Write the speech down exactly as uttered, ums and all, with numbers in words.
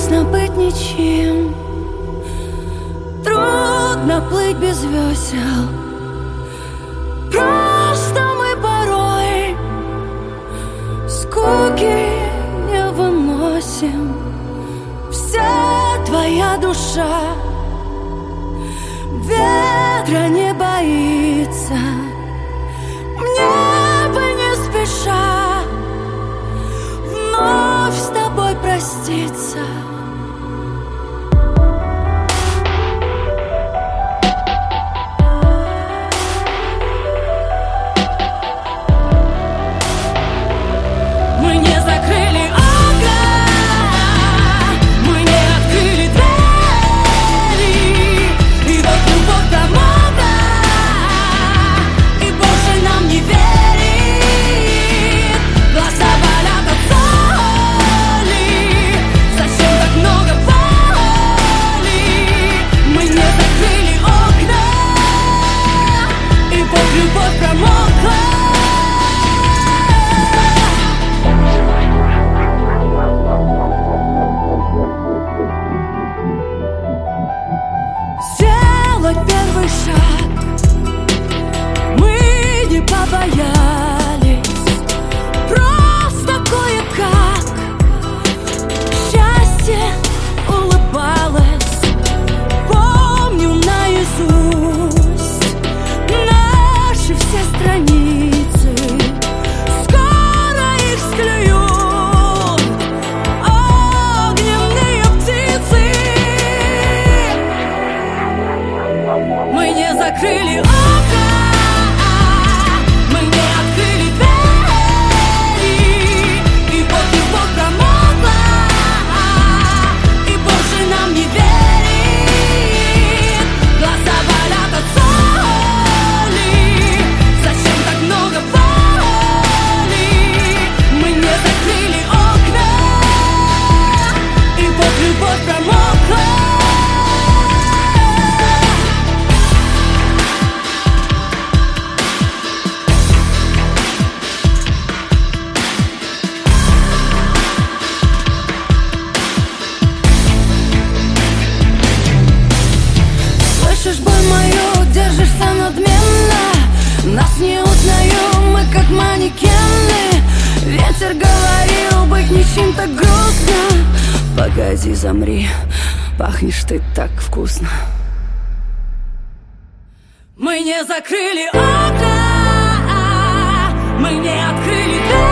Грустно быть ничем, трудно плыть без весел. Просто мы порой скуки не выносим. Вся твоя душа ветра не боится. Мне бы не спеша вновь с тобой проститься. Мы не закрыли окна, мы не открыли двери, и вот любовь промокла, и больше нам не верит. Глаза болят от соли, зачем так много боли? Мы не закрыли окна, и вот любовь промокла. Сделать первый шаг мы не побоялись, просто кое-как счастье улыбалось. Помню наизусть наши все страницы, скоро их склюют огненные птицы. Мы не закрыли окна, мы не открыли двери, и вот любовь промокла, и больше нам не верит. Глаза болят от соли, зачем так много боли? Мы не закрыли окна, и вот любовь промокла. Слышишь боль мою, держишься надменно. Нас не узнаю, мы как манекены. Ветер говорил, быть ничем так грустно. Погоди, замри, пахнешь ты так вкусно. Мы не закрыли окна, мы не открыли дверь.